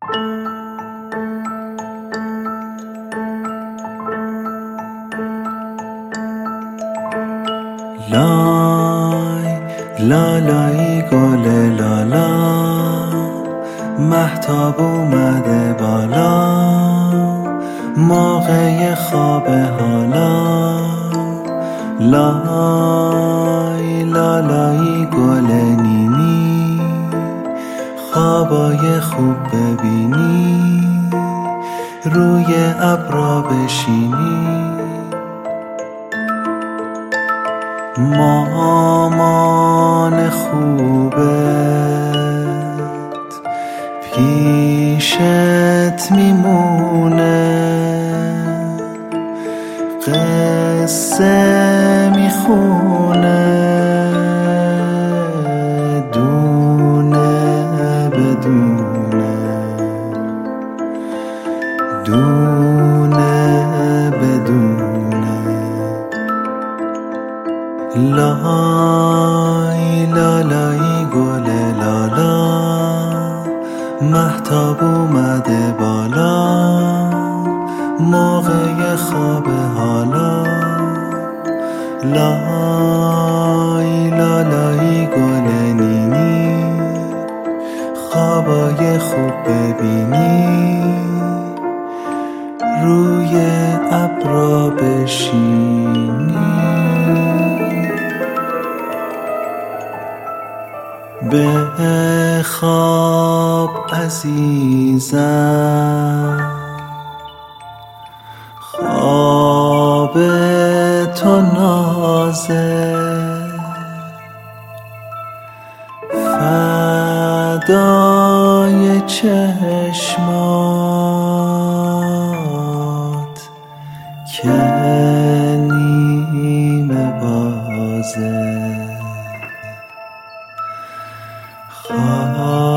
لای لالایی گل لالا، مهتاب اومده بالا، موقع خواب حالا. لای لالایی گل نیمی، خوابای خوب ببینی، روی ابرا بشینی. مامان خوبت پیشت میمونه، قصه میخونه، دونه بدونه، دونه بدونه. لای لالایی گل لالا، مهتاب اومده بالا، موقع خواب حالا. لای لالایی گل نینی، خوابای خوب ببینی، روی ابرا بشینی. به خواب عزیزم، خواب تو نازه، فدای چشمات که نیمه بازه.